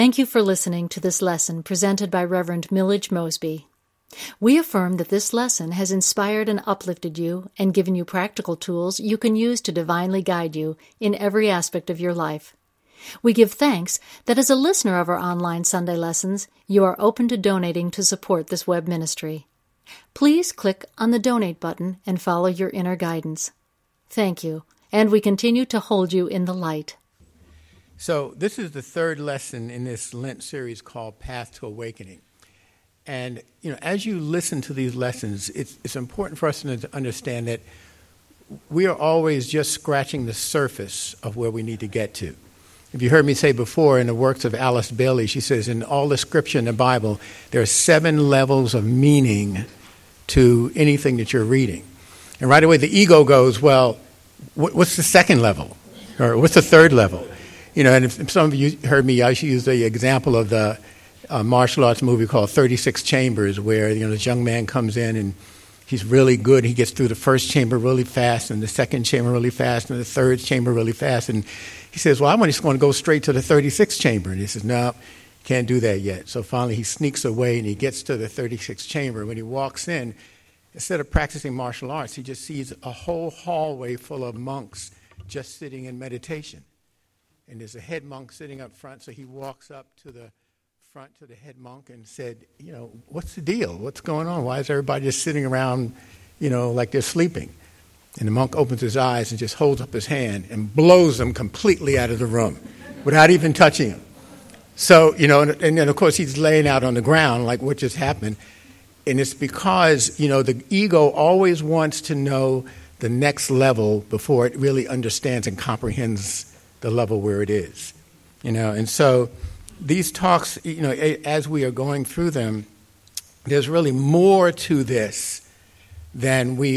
Thank you for listening to this lesson presented by Reverend Millage Mosby. We affirm that this lesson has inspired and uplifted you and given you practical tools you can use to divinely guide you in every aspect of your life. We give thanks that as a listener of our online Sunday lessons, you are open to donating to support this web ministry. Please click on the donate button and follow your inner guidance. Thank you, and we continue to hold you in the light. So this is the third lesson in this Lent series called Path to Awakening. And, as you listen to these lessons, it's important for us to understand that we are always just scratching the surface of where we need to get to. If you heard me say before in the works of Alice Bailey, she says in all the scripture in the Bible, there are 7 levels of meaning to anything that you're reading. And right away the ego goes, well, what's the second level? Or what's the third level? And if some of you heard me, I use the example of the martial arts movie called 36 Chambers, where this young man comes in and he's really good. He gets through the first chamber really fast, and the second chamber really fast, and the third chamber really fast. And he says, well, I'm just going to go straight to the 36th chamber. And he says, no, can't do that yet. So finally he sneaks away and he gets to the 36th chamber. When he walks in, instead of practicing martial arts, he just sees a whole hallway full of monks just sitting in meditation. And there's a head monk sitting up front, so he walks up to the front to the head monk and said, what's the deal? What's going on? Why is everybody just sitting around, like they're sleeping? And the monk opens his eyes and just holds up his hand and blows them completely out of the room without even touching him. So, and then, of course, he's laying out on the ground like what just happened. And it's because, the ego always wants to know the next level before it really understands and comprehends the level where it is, and so these talks, as we are going through them, there's really more to this than we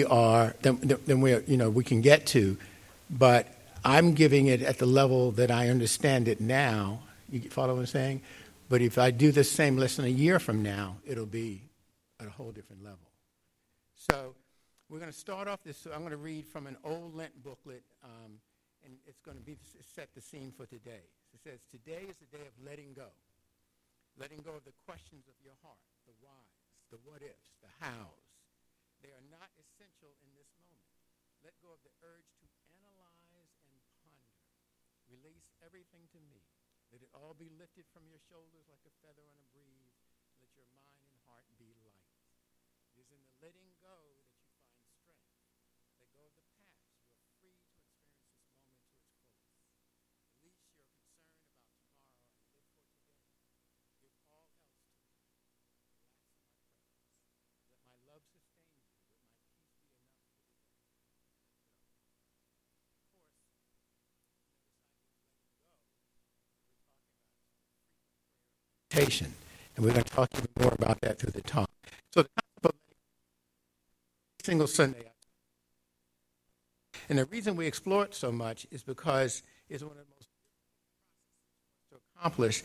can get to, but I'm giving it at the level that I understand it now. You follow what I'm saying? But if I do this same lesson a year from now, it'll be at a whole different level. So we're going to start off this. I'm going to read from an old Lent booklet. And it's going to set the scene for today. It says, today is the day of letting go. Letting go of the questions of your heart, the whys, the what-ifs, the hows. They are not essential in this moment. Let go of the urge to analyze and ponder. Release everything to me. Let it all be lifted from your shoulders like a feather on a breeze. Let your mind and heart be light. It is in the letting go that you find strength. Let go of the past. You are free to experience this moment to its fullest. Release your concern about tomorrow and live for today. Give all else to me. Relax in my presence. Let my love sustain you. Let my peace be enough for the day. Of course, we're talking about frequent prayer and meditation. And we're going to talk even more about that through the talk. So the concept of every single Sunday. And the reason we explore it so much is because it's one of the most difficult processes to accomplish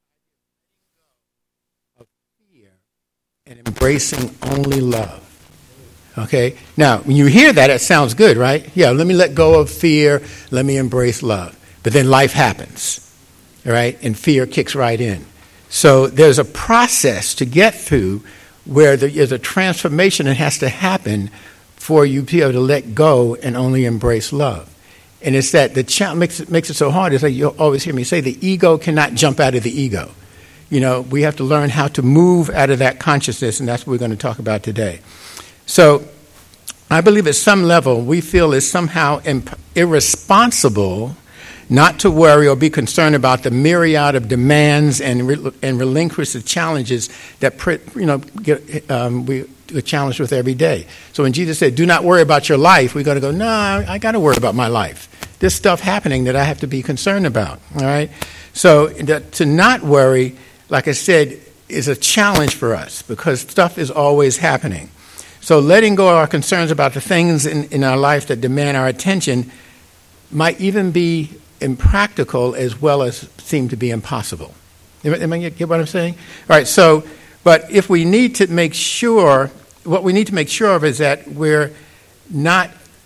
of fear and embracing only love. Okay? Now, when you hear that, it sounds good, right? Yeah, let me let go of fear, let me embrace love. But then life happens, all right? And fear kicks right in. So there's a process to get through where there's a transformation that has to happen for you to be able to let go and only embrace love. And it's that the challenge makes it so hard. It's like you always hear me say, the ego cannot jump out of the ego. We have to learn how to move out of that consciousness, and that's what we're going to talk about today. So I believe at some level we feel it's somehow irresponsible not to worry or be concerned about the myriad of demands and relinquish the challenges that we're challenged with every day. So when Jesus said, do not worry about your life, we're going to go, no, I got to worry about my life. There's stuff happening that I have to be concerned about, all right? So to not worry, like I said, is a challenge for us because stuff is always happening. So letting go of our concerns about the things in our life that demand our attention might even be impractical as well as seem to be impossible. Am I get what I'm saying? All right, so, but if we need to make sure, what we need to make sure of is that we're not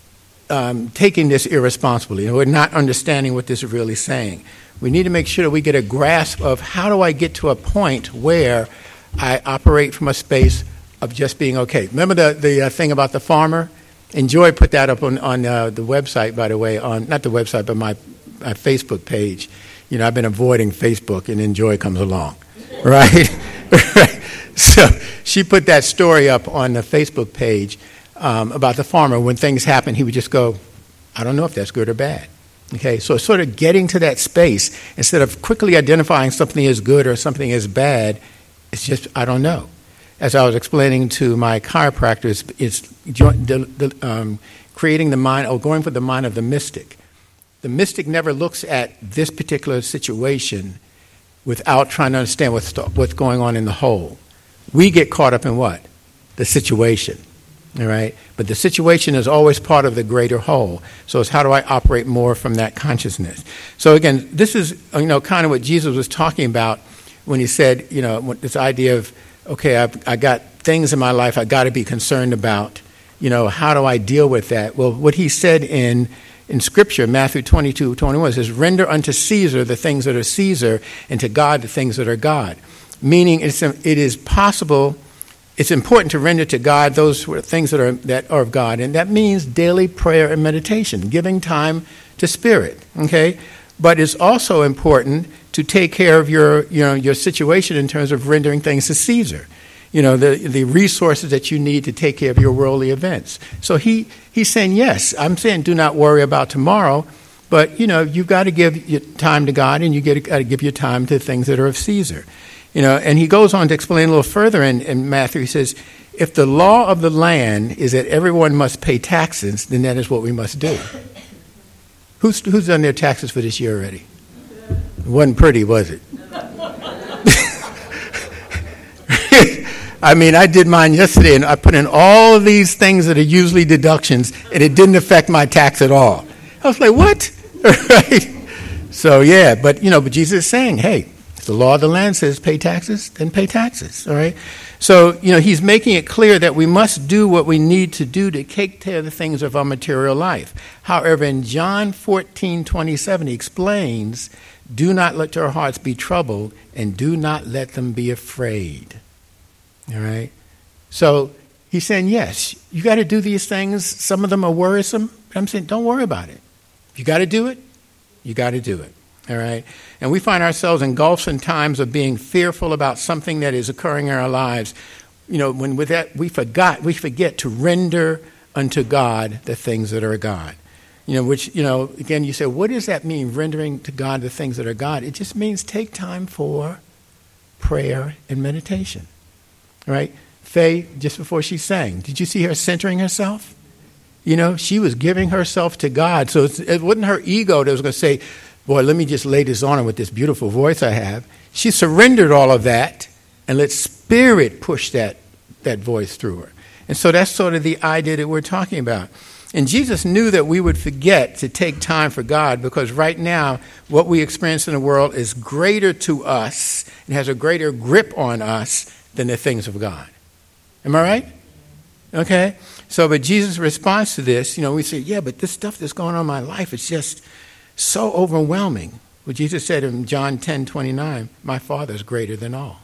taking this irresponsibly. We're not understanding what this is really saying. We need to make sure that we get a grasp of how do I get to a point where I operate from a space of just being okay. Remember the thing about the farmer? And Joy put that up on the website, by the way, on not the website, but my Facebook page. I've been avoiding Facebook, and then Joy comes along, right? So she put that story up on the Facebook page about the farmer. When things happen, he would just go, I don't know if that's good or bad. Okay, so sort of getting to that space, instead of quickly identifying something as good or something as bad, it's just, I don't know. As I was explaining to my chiropractor, it's creating the mind, or going for the mind of the mystic. The mystic never looks at this particular situation without trying to understand what's going on in the whole. We get caught up in what? The situation, all right? But the situation is always part of the greater whole. So it's how do I operate more from that consciousness? So again, this is, kind of what Jesus was talking about when he said, this idea of, okay, I got things in my life I got to be concerned about. How do I deal with that? Well, what he said in Scripture, Matthew 22:21, says, render unto Caesar the things that are Caesar, and to God the things that are God. Meaning it is possible, it's important to render to God those things that are of God. And that means daily prayer and meditation, giving time to spirit, okay? But it's also important to take care of your situation in terms of rendering things to Caesar. The resources that you need to take care of your worldly events. So he's saying, yes, I'm saying do not worry about tomorrow, but, you've got to give your time to God, and you got to give your time to things that are of Caesar. And he goes on to explain a little further in Matthew. He says, if the law of the land is that everyone must pay taxes, then that is what we must do. Who's done their taxes for this year already? It wasn't pretty, was it? I mean, I did mine yesterday, and I put in all of these things that are usually deductions, and it didn't affect my tax at all. I was like, what? Right? So, yeah, but Jesus is saying, hey, if the law of the land says pay taxes, then pay taxes, all right? So, he's making it clear that we must do what we need to do to take care of the things of our material life. However, in John 14:27, he explains, do not let your hearts be troubled, and do not let them be afraid. All right? So he's saying, yes, you got to do these things. Some of them are worrisome. But I'm saying, don't worry about it. You got to do it. You got to do it. All right? And we find ourselves engulfed in times of being fearful about something that is occurring in our lives. When with that we forget to render unto God the things that are God. Which, again, you say, what does that mean, rendering to God the things that are God? It just means take time for prayer and meditation. Right? Faye, just before she sang, did you see her centering herself? She was giving herself to God. So it wasn't her ego that was going to say, boy, let me just lay this on her with this beautiful voice I have. She surrendered all of that and let Spirit push that voice through her. And so that's sort of the idea that we're talking about. And Jesus knew that we would forget to take time for God, because right now what we experience in the world is greater to us and has a greater grip on us than the things of God. Am I right? Okay? So, but Jesus' response to this, we say, yeah, but this stuff that's going on in my life, it's just so overwhelming. Well, Jesus said in John 10:29, my Father is greater than all.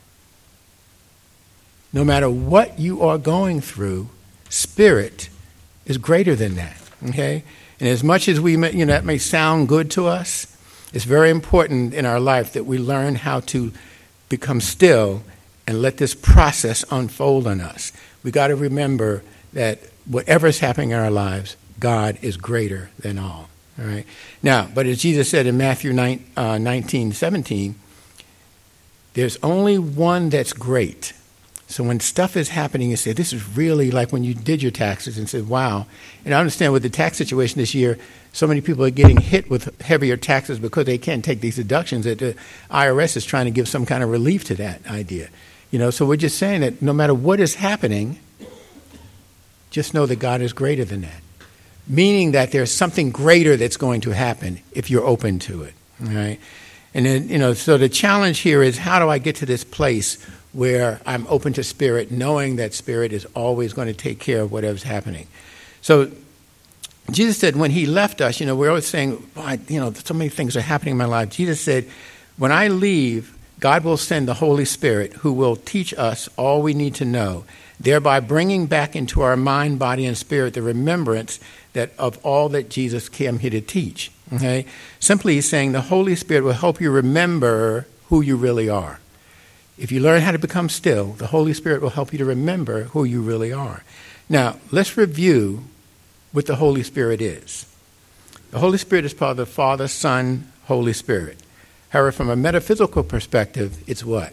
No matter what you are going through, Spirit is greater than that. Okay? And as much as that may sound good to us, it's very important in our life that we learn how to become still and let this process unfold on us. We got to remember that whatever is happening in our lives, God is greater than all. All right. Now, but as Jesus said in Matthew 19:17, there's only one that's great. So when stuff is happening, you say, this is really like when you did your taxes and said, wow. And I understand with the tax situation this year, so many people are getting hit with heavier taxes because they can't take these deductions, that the IRS is trying to give some kind of relief to that idea. So we're just saying that no matter what is happening, just know that God is greater than that. Meaning that there's something greater that's going to happen if you're open to it. All right? And then, so the challenge here is, how do I get to this place where I'm open to Spirit, knowing that Spirit is always going to take care of whatever's happening? So Jesus said when he left us, we're always saying, so many things are happening in my life. Jesus said, when I leave, God will send the Holy Spirit who will teach us all we need to know, thereby bringing back into our mind, body, and spirit the remembrance that of all that Jesus came here to teach. Okay? Simply he's saying the Holy Spirit will help you remember who you really are. If you learn how to become still, the Holy Spirit will help you to remember who you really are. Now, let's review what the Holy Spirit is. The Holy Spirit is part of the Father, Son, Holy Spirit. However, from a metaphysical perspective, it's what?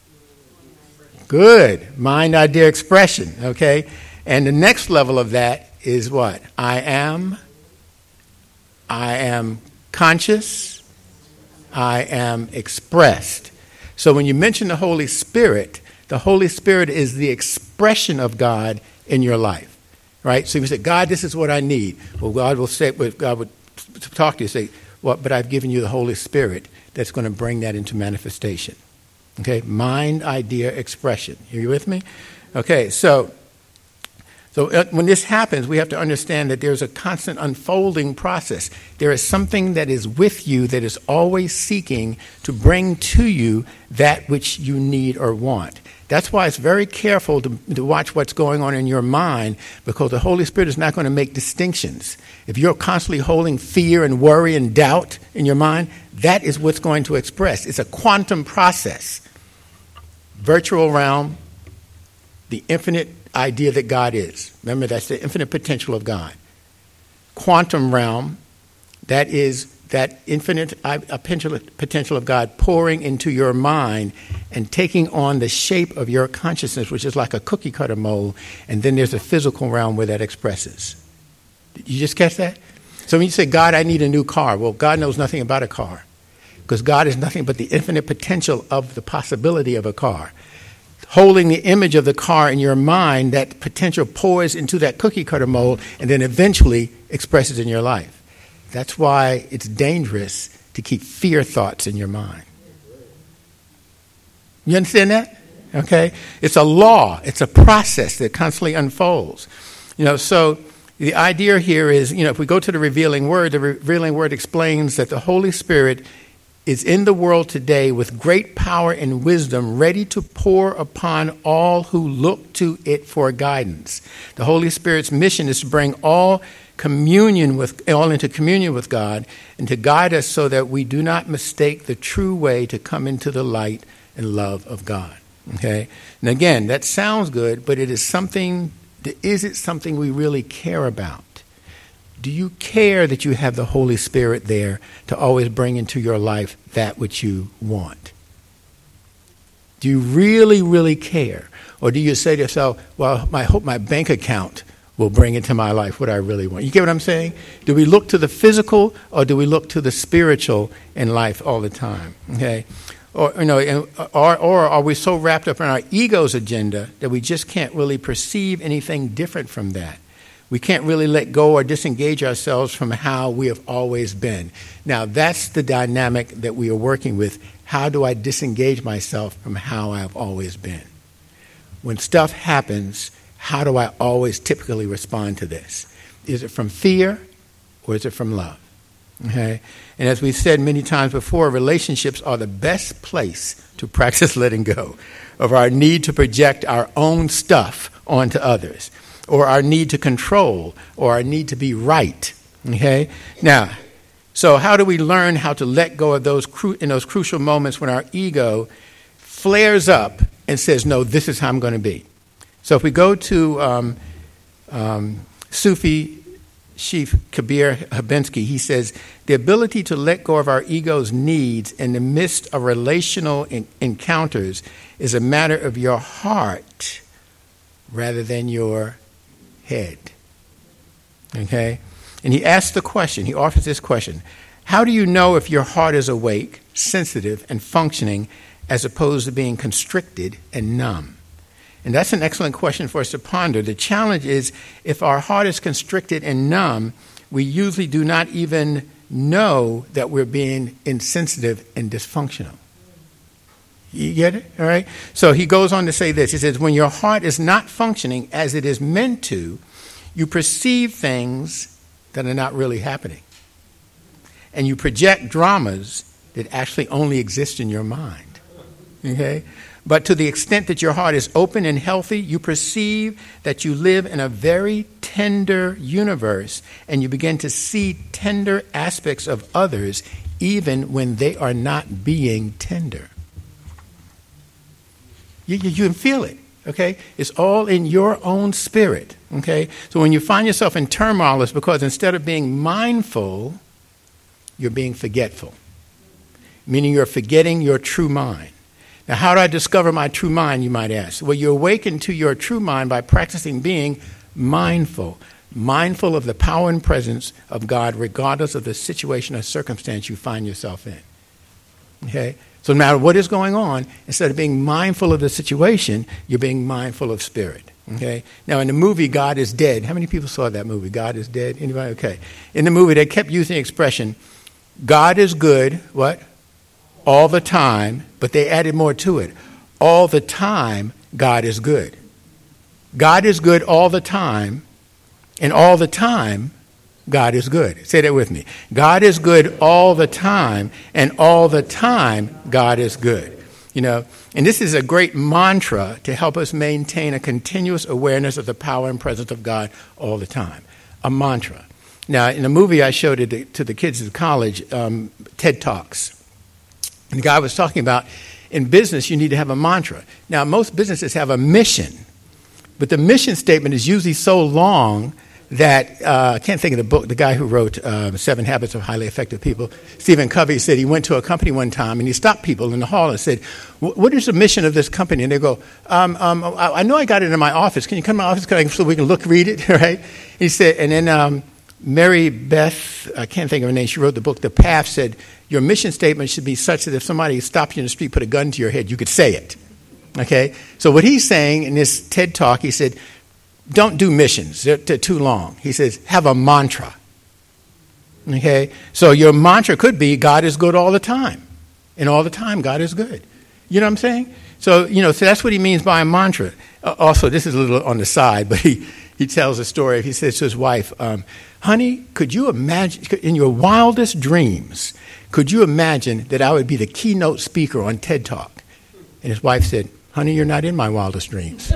Good. Mind, idea, expression. Okay? And the next level of that is what? I am conscious. I am expressed. So when you mention the Holy Spirit is the expression of God in your life. Right? So you say, God, this is what I need. Well, God would talk to you and say, well, but I've given you the Holy Spirit that's going to bring that into manifestation. Okay? Mind, idea, expression. Are you with me? Okay, so when this happens, we have to understand that there's a constant unfolding process. There is something that is with you that is always seeking to bring to you that which you need or want. That's why it's very careful to watch what's going on in your mind, because the Holy Spirit is not going to make distinctions. If you're constantly holding fear and worry and doubt in your mind, that is what's going to express. It's a quantum process. Virtual realm, the infinite idea that God is. Remember, that's the infinite potential of God. Quantum realm, that is that infinite potential of God pouring into your mind and taking on the shape of your consciousness, which is like a cookie cutter mold, and then there's a physical realm where that expresses. Did you just catch that? So when you say, God, I need a new car, well, God knows nothing about a car, because God is nothing but the infinite potential of the possibility of a car. Holding the image of the car in your mind, that potential pours into that cookie cutter mold and then eventually expresses in your life. That's why it's dangerous to keep fear thoughts in your mind. You understand that? Okay? It's a law. It's a process that constantly unfolds. So the idea here is, if we go to the revealing word explains that the Holy Spirit is in the world today with great power and wisdom, ready to pour upon all who look to it for guidance. The Holy Spirit's mission is to bring all into communion with God and to guide us so that we do not mistake the true way to come into the light and love of God. Okay? And again, that sounds good, but is it something we really care about? Do you care that you have the Holy Spirit there to always bring into your life that which you want? Do you really, really care? Or do you say to yourself, well, I hope my bank account will bring into my life what I really want? You get what I'm saying? Do we look to the physical or do we look to the spiritual in life all the time? Okay? Or are we so wrapped up in our ego's agenda that we just can't really perceive anything different from that? We can't really let go or disengage ourselves from how we have always been. Now, that's the dynamic that we are working with. How do I disengage myself from how I've always been? When stuff happens, how do I always typically respond to this? Is it from fear or is it from love? Okay? And as we've said many times before, relationships are the best place to practice letting go of our need to project our own stuff onto others, or our need to control, or our need to be right. Okay? Now, so how do we learn how to let go of those in those crucial moments when our ego flares up and says, no, this is how I'm going to be? So if we go to Sufi Sheikh Kabir Habensky, he says, the ability to let go of our ego's needs in the midst of relational encounters is a matter of your heart rather than your head. Okay? And he asks the question, he offers this question, how do you know if your heart is awake, sensitive, and functioning as opposed to being constricted and numb? And that's an excellent question for us to ponder. The challenge is, if our heart is constricted and numb, we usually do not even know that we're being insensitive and dysfunctional. You get it? All right? So he goes on to say this. He says, when your heart is not functioning as it is meant to, you perceive things that are not really happening. And you project dramas that actually only exist in your mind. Okay? But to the extent that your heart is open and healthy, you perceive that you live in a very tender universe, and you begin to see tender aspects of others even when they are not being tender. You can feel it, okay? It's all in your own spirit, okay? So when you find yourself in turmoil, it's because instead of being mindful, you're being forgetful, meaning you're forgetting your true mind. Now, how do I discover my true mind, you might ask? Well, you awaken to your true mind by practicing being mindful of the power and presence of God, regardless of the situation or circumstance you find yourself in. Okay? So no matter what is going on, instead of being mindful of the situation, you're being mindful of spirit. Okay? Now, in the movie God is Dead, how many people saw that movie, God is Dead? Anybody? Okay. In the movie, they kept using the expression, God is good, what? All the time, but they added more to it. All the time, God is good. God is good all the time, and all the time, God is good. Say that with me. God is good all the time, and all the time, God is good. You know, and this is a great mantra to help us maintain a continuous awareness of the power and presence of God all the time. A mantra. Now, in the movie I showed it to the kids at college, TED Talks. And the guy was talking about, in business, you need to have a mantra. Now, most businesses have a mission, but the mission statement is usually so long that, I can't think of the book, the guy who wrote 7 Habits of Highly Effective People, Stephen Covey, said he went to a company one time and he stopped people in the hall and said, what is the mission of this company? And they go, I know I got it in my office. Can you come to my office so we can read it, right? He said, and then Mary Beth, I can't think of her name, she wrote the book, The Path, said, your mission statement should be such that if somebody stopped you in the street, put a gun to your head, you could say it. Okay? So what he's saying in this TED Talk, he said, don't do missions. They're too long. He says, have a mantra. Okay? So your mantra could be, God is good all the time. And all the time, God is good. You know what I'm saying? So, so that's what he means by a mantra. Also, this is a little on the side, but he tells a story. He says to his wife, honey, could you imagine, in your wildest dreams, could you imagine that I would be the keynote speaker on TED Talk? And his wife said, honey, you're not in my wildest dreams.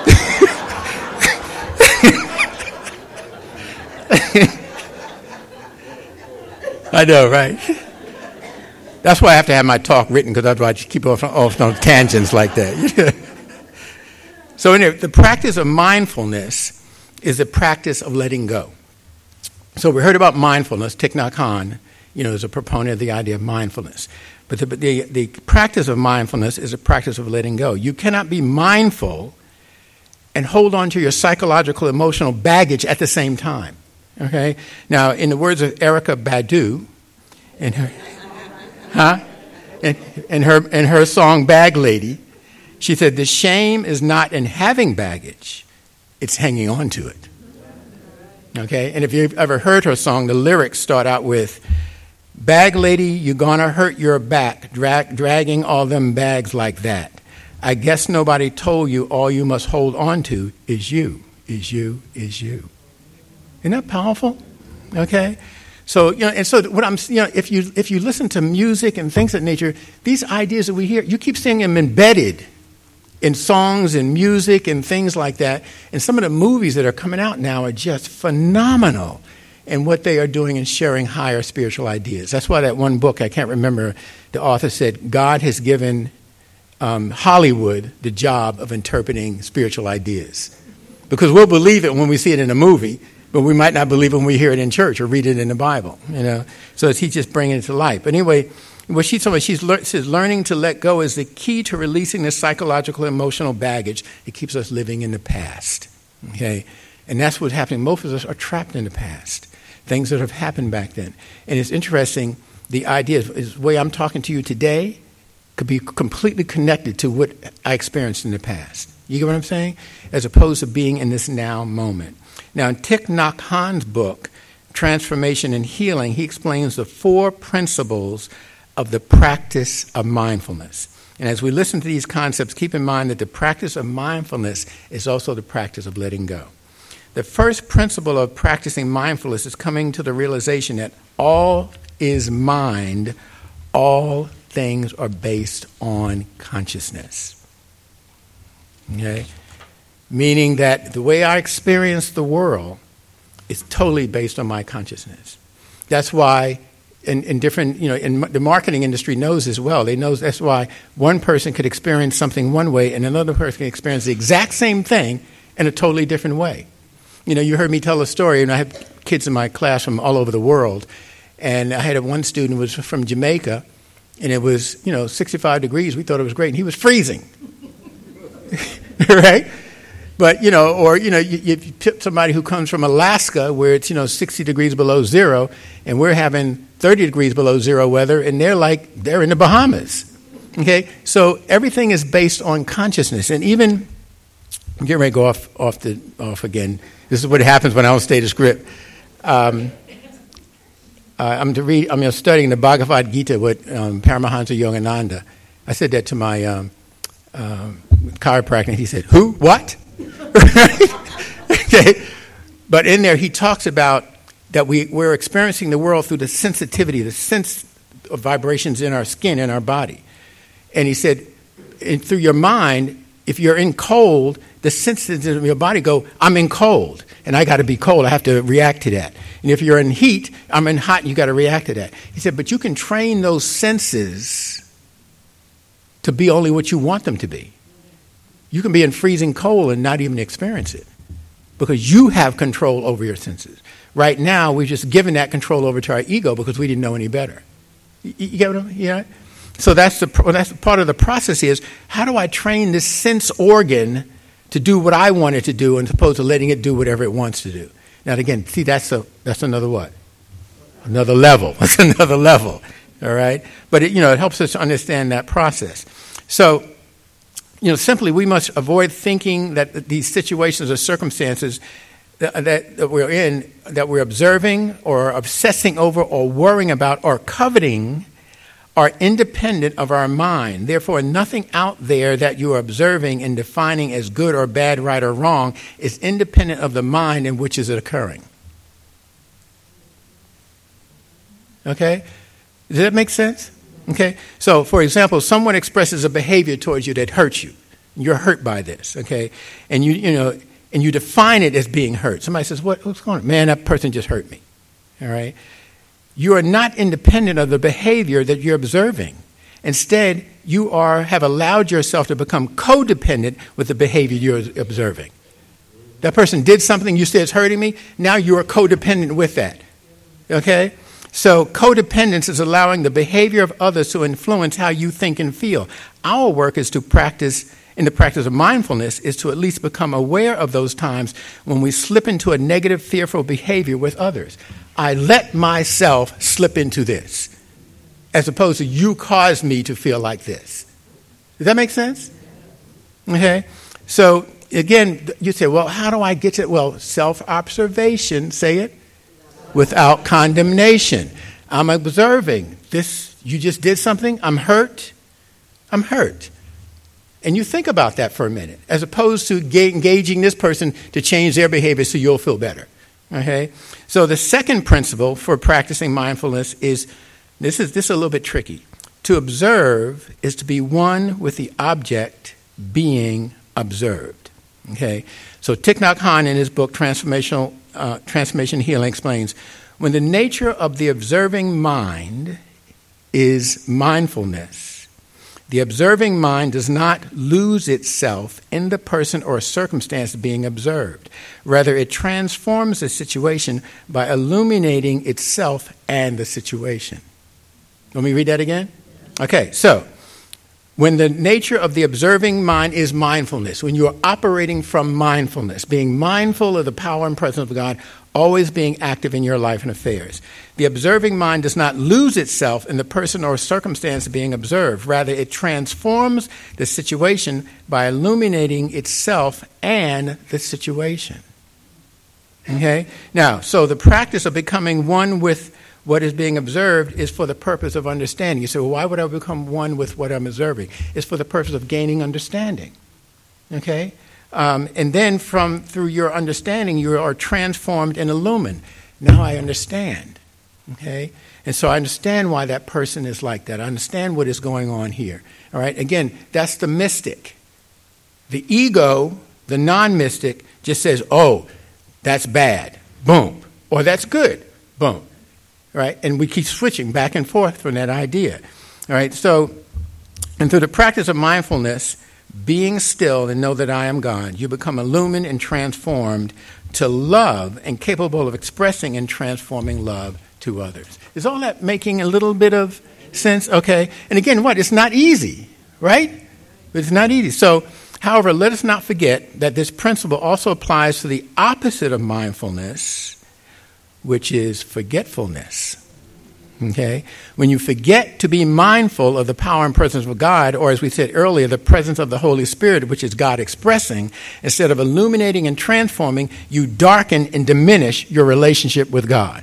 I know, right? That's why I have to have my talk written, because otherwise I just keep off on tangents like that. So anyway, the practice of mindfulness is the practice of letting go. So we heard about mindfulness. Thich Nhat Hanh, is a proponent of the idea of mindfulness. But the practice of mindfulness is a practice of letting go. You cannot be mindful and hold on to your psychological, emotional baggage at the same time. Okay? Now, in the words of Erykah Badu, in her song Bag Lady, she said, the shame is not in having baggage, it's hanging on to it. Okay? And if you've ever heard her song, the lyrics start out with, bag lady, you gonna hurt your back, dragging all them bags like that. I guess nobody told you all you must hold on to is you, is you, is you. Isn't that powerful? Okay? So, and so what I'm, if you listen to music and things of that nature, these ideas that we hear, you keep seeing them embedded in songs and music and things like that. And some of the movies that are coming out now are just phenomenal in what they are doing in sharing higher spiritual ideas. That's why that one book, I can't remember, the author said, God has given Hollywood the job of interpreting spiritual ideas. Because we'll believe it when we see it in a movie, but we might not believe it when we hear it in church or read it in the Bible. So he's just bringing it to life. But anyway, what she's talking about, she says learning to let go is the key to releasing the psychological, emotional baggage that keeps us living in the past. Okay, and that's what's happening. Most of us are trapped in the past, things that have happened back then. And it's interesting. The idea is the way I'm talking to you today could be completely connected to what I experienced in the past. You get what I'm saying? As opposed to being in this now moment. Now, in Thich Nhat Hanh's book, Transformation and Healing, he explains the 4 principles of the practice of mindfulness. And as we listen to these concepts, keep in mind that the practice of mindfulness is also the practice of letting go. The first principle of practicing mindfulness is coming to the realization that all is mind, all things are based on consciousness. Okay? Meaning that the way I experience the world is totally based on my consciousness. That's why in different, in the marketing industry knows as well. They know that's why one person could experience something one way and another person can experience the exact same thing in a totally different way. You heard me tell a story, and I have kids in my class from all over the world. And I had one student who was from Jamaica, and it was, 65 degrees. We thought it was great, and he was freezing. Right? But, you put somebody who comes from Alaska where it's, 60 degrees below zero, and we're having 30 degrees below zero weather, and they're in the Bahamas. Okay? So everything is based on consciousness. And even, I'm getting ready to go off again. This is what happens when I don't stay the script. I'm studying the Bhagavad Gita with Paramahansa Yogananda. I said that to my chiropractor, and he said, "Who? What?" Okay, but in there he talks about that we're experiencing the world through the sensitivity, the sense of vibrations in our skin, in our body. And he said, through your mind, if you're in cold, the senses of your body go, I'm in cold, and I got to be cold. I have to react to that. And if you're in heat, I'm in hot, and you got to react to that. He said, but you can train those senses to be only what you want them to be. You can be in freezing cold and not even experience it because you have control over your senses. Right now, we've just given that control over to our ego because we didn't know any better. You get what I mean? Yeah. So that's part of the process is, how do I train this sense organ to do what I want it to do as opposed to letting it do whatever it wants to do? Now, again, see, that's another what? Another level. That's another level, all right? But, it helps us to understand that process. So, simply we must avoid thinking that these situations or circumstances that we're in, that we're observing or obsessing over or worrying about or coveting are independent of our mind. Therefore, nothing out there that you are observing and defining as good or bad, right or wrong is independent of the mind in which is it occurring. Okay? Does that make sense? Okay? So, for example, someone expresses a behavior towards you that hurts you. You're hurt by this, okay? And you define it as being hurt. Somebody says, what's going on? Man, that person just hurt me. All right? You are not independent of the behavior that you're observing. Instead, you have allowed yourself to become codependent with the behavior you're observing. That person did something, you say it's hurting me, now you are codependent with that. Okay? So codependence is allowing the behavior of others to influence how you think and feel. Our work is to practice, in the practice of mindfulness, is to at least become aware of those times when we slip into a negative, fearful behavior with others. I let myself slip into this, as opposed to you caused me to feel like this. Does that make sense? Okay. So, again, you say, well, how do I get to it? Well, self-observation, say it, without condemnation. I'm observing this. You just did something. I'm hurt. I'm hurt. And you think about that for a minute, as opposed to engaging this person to change their behavior so you'll feel better. Okay? So the second principle for practicing mindfulness is, this is a little bit tricky. To observe is to be one with the object being observed. Okay? So Thich Nhat Hanh in his book Transformation Healing explains, when the nature of the observing mind is mindfulness, the observing mind does not lose itself in the person or circumstance being observed. Rather, it transforms the situation by illuminating itself and the situation. Let me read that again? Okay, so when the nature of the observing mind is mindfulness, when you are operating from mindfulness, being mindful of the power and presence of God, always being active in your life and affairs. The observing mind does not lose itself in the person or circumstance being observed. Rather, it transforms the situation by illuminating itself and the situation. Okay? Now, so the practice of becoming one with what is being observed is for the purpose of understanding. You say, well, why would I become one with what I'm observing? It's for the purpose of gaining understanding. Okay? And then through your understanding, you are transformed and illumined. Now I understand. Okay? And so I understand why that person is like that. I understand what is going on here. All right? Again, that's the mystic. The ego, the non-mystic, just says, oh, that's bad. Boom. Or that's good. Boom. All right? And we keep switching back and forth from that idea. All right? So, and through the practice of mindfulness, being still and know that I am God, you become illumined and transformed to love and capable of expressing and transforming love to others. Is all that making a little bit of sense? Okay. And again, what? It's not easy, right? It's not easy. So, however, let us not forget that this principle also applies to the opposite of mindfulness, which is forgetfulness. Okay? When you forget to be mindful of the power and presence of God, or as we said earlier, the presence of the Holy Spirit, which is God expressing, instead of illuminating and transforming, you darken and diminish your relationship with God.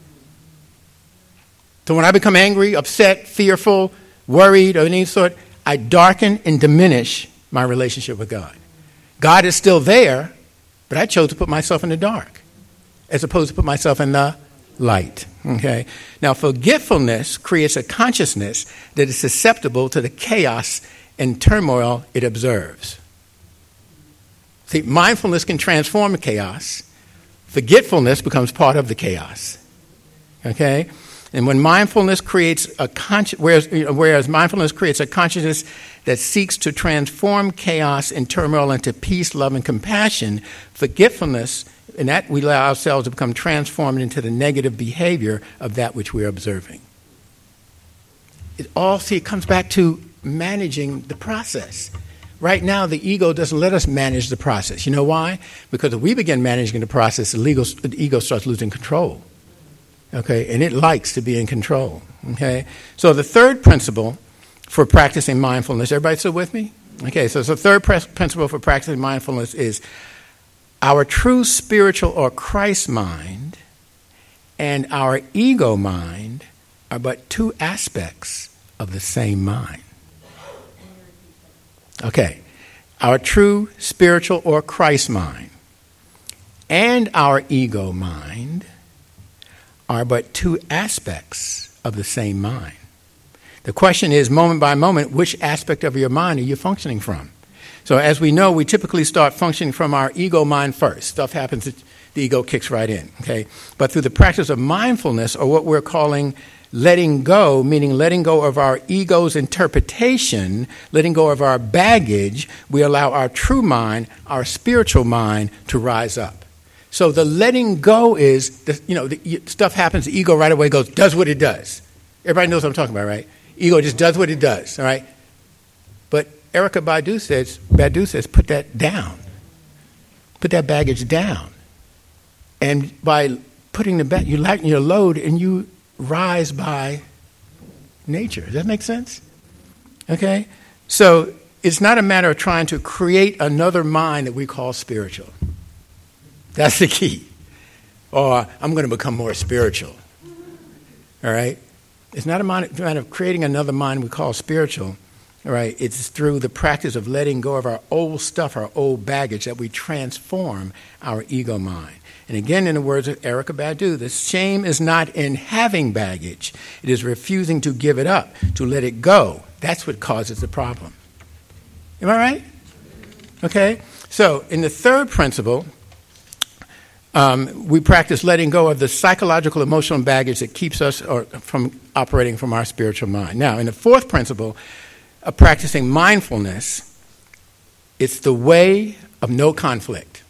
So when I become angry, upset, fearful, worried, or any sort, I darken and diminish my relationship with God. God is still there, but I chose to put myself in the dark as opposed to put myself in the light. Okay? Now, forgetfulness creates a consciousness that is susceptible to the chaos and turmoil it observes. See, mindfulness can transform the chaos. Forgetfulness becomes part of the chaos. Okay? And when mindfulness creates whereas mindfulness creates a consciousness that seeks to transform chaos and turmoil into peace, love, and compassion, forgetfulness, and that we allow ourselves to become transformed into the negative behavior of that which we're observing. It comes back to managing the process. Right now, the ego doesn't let us manage the process. You know why? Because if we begin managing the process, the ego starts losing control. Okay, and it likes to be in control. Okay, so the third principle for practicing mindfulness, everybody still with me? Okay, so the third principle for practicing mindfulness is our true spiritual or Christ mind and our ego mind are but two aspects of the same mind. Okay, our true spiritual or Christ mind and our ego mind are but two aspects of the same mind. The question is, moment by moment, which aspect of your mind are you functioning from? So as we know, we typically start functioning from our ego mind first. Stuff happens, the ego kicks right in. Okay, but through the practice of mindfulness, or what we're calling letting go, meaning letting go of our ego's interpretation, letting go of our baggage, we allow our true mind, our spiritual mind, to rise up. So the letting go is, the stuff happens, the ego right away does what it does. Everybody knows what I'm talking about, right? Ego just does what it does, all right? But Erykah Badu says, put that down. Put that baggage down. And by putting you lighten your load and you rise by nature. Does that make sense? Okay? So it's not a matter of trying to create another mind that we call spiritual. That's the key. Or I'm going to become more spiritual. All right? It's not a matter of creating another mind we call spiritual. All right? It's through the practice of letting go of our old stuff, our old baggage, that we transform our ego mind. And again, in the words of Erykah Badu, the shame is not in having baggage. It is refusing to give it up, to let it go. That's what causes the problem. Am I right? Okay? So, in the third principle, we practice letting go of the psychological, emotional baggage that keeps us from operating from our spiritual mind. Now, in the fourth principle of practicing mindfulness, it's the way of no conflict.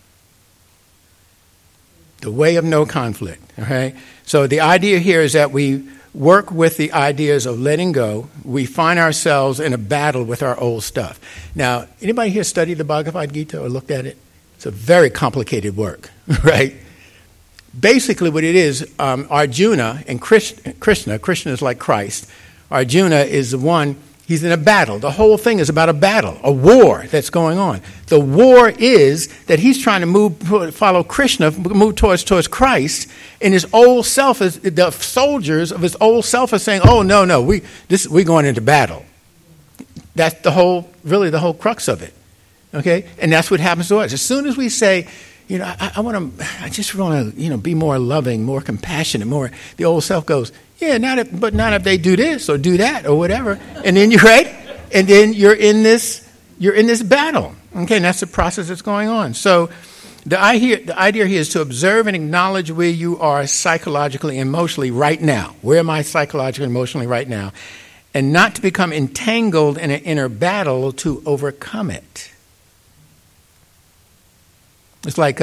The way of no conflict. Okay? So the idea here is that we work with the ideas of letting go. We find ourselves in a battle with our old stuff. Now, anybody here studied the Bhagavad Gita or looked at it? It's a very complicated work, right? Basically what it is, Arjuna and Krishna is like Christ. Arjuna is the one, he's in a battle. The whole thing is about a battle, a war that's going on. The war is that he's trying to follow Krishna, move towards Christ, and his old self, the soldiers of his old self are saying, oh, no, we're going into battle. That's the whole crux of it. Okay? And that's what happens to us. As soon as we say, I just want to, be more loving, more compassionate, more, the old self goes, yeah, not if they do this or do that or whatever. And then you're right. And then you're in this battle. Okay, and that's the process that's going on. So the idea here is to observe and acknowledge where you are psychologically, emotionally right now. Where am I psychologically, emotionally right now? And not to become entangled in an inner battle to overcome it. It's like,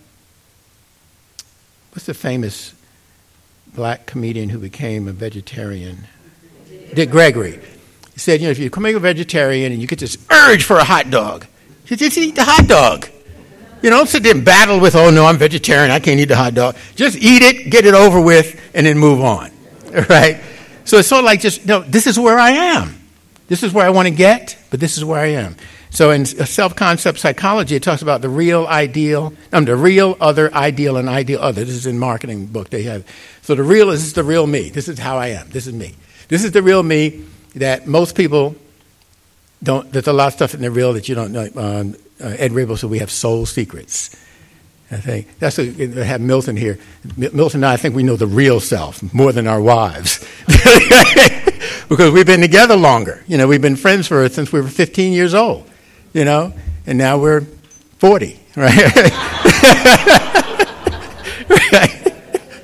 what's the famous black comedian who became a vegetarian? Dick Gregory. He said, if you become a vegetarian and you get this urge for a hot dog, you just eat the hot dog. Don't sit there and battle with, oh, no, I'm vegetarian, I can't eat the hot dog. Just eat it, get it over with, and then move on, right? So it's sort of like this is where I am. This is where I want to get, but this is where I am. So in self-concept psychology, it talks about the real, ideal, the real, other, ideal, and ideal other. This is in marketing book they have. So the real is the real me. This is how I am. This is me. This is the real me that most people don't. There's a lot of stuff in the real that you don't know. Ed Rabel said we have soul secrets. I think that's what I have Milton here. Milton and I think we know the real self more than our wives. Because we've been together longer. We've been friends since we were 15 years old. And now we're 40, right? Right.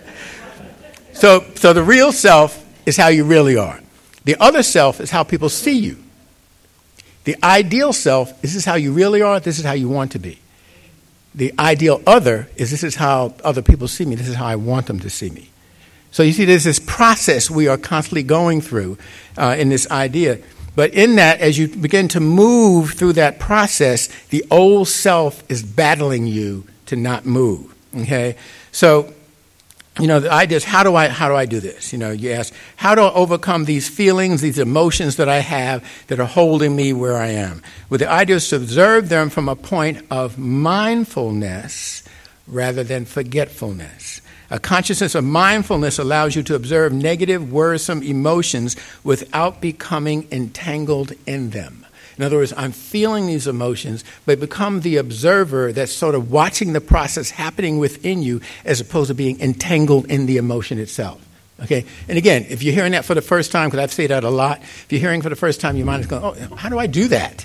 So the real self is how you really are. The other self is how people see you. The ideal self is this is how you really are, this is how you want to be. The ideal other is this is how other people see me, this is how I want them to see me. So you see there's this process we are constantly going through in this idea. But in that, as you begin to move through that process, the old self is battling you to not move. Okay? So, the idea is how do I do this? You ask, how do I overcome these feelings, these emotions that I have that are holding me where I am? Well, the idea is to observe them from a point of mindfulness rather than forgetfulness. A consciousness of mindfulness allows you to observe negative, worrisome emotions without becoming entangled in them. In other words, I'm feeling these emotions, but become the observer that's sort of watching the process happening within you as opposed to being entangled in the emotion itself. Okay? And again, if you're hearing that for the first time, because I've said that a lot, if you're hearing for the first time, your mind is going, oh, how do I do that?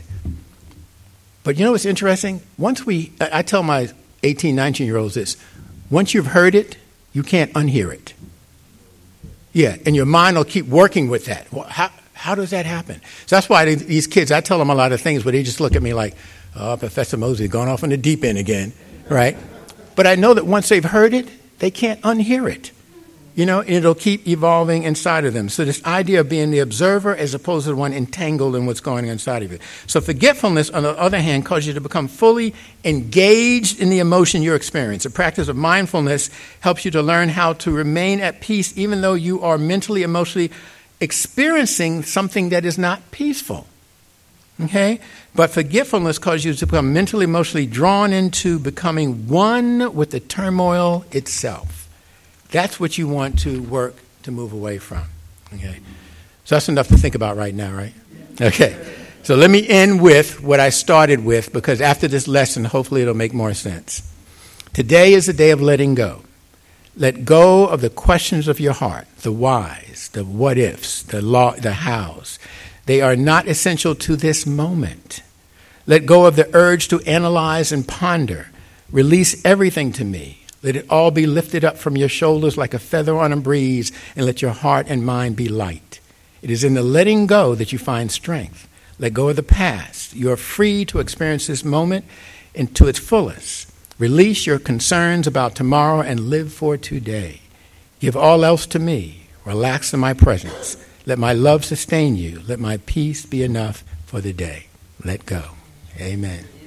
But you know what's interesting? I tell my 18, 19-year-olds this, once you've heard it, you can't unhear it. Yeah, and your mind will keep working with that. Well, how does that happen? So that's why these kids, I tell them a lot of things, but they just look at me like, oh, Professor Mosby gone off on the deep end again, right? But I know that once they've heard it, they can't unhear it. It'll keep evolving inside of them. So this idea of being the observer as opposed to the one entangled in what's going on inside of you. So forgetfulness, on the other hand, causes you to become fully engaged in the emotion you're experiencing. The practice of mindfulness helps you to learn how to remain at peace even though you are mentally, emotionally experiencing something that is not peaceful. Okay? But forgetfulness causes you to become mentally, emotionally drawn into becoming one with the turmoil itself. That's what you want to work to move away from. Okay? So that's enough to think about right now, right? Okay. So let me end with what I started with, because after this lesson, hopefully it'll make more sense. Today is the day of letting go. Let go of the questions of your heart, the whys, the what ifs, the hows. They are not essential to this moment. Let go of the urge to analyze and ponder. Release everything to me. Let it all be lifted up from your shoulders like a feather on a breeze, and let your heart and mind be light. It is in the letting go that you find strength. Let go of the past. You are free to experience this moment to its fullest. Release your concerns about tomorrow and live for today. Give all else to me. Relax in my presence. Let my love sustain you. Let my peace be enough for the day. Let go. Amen.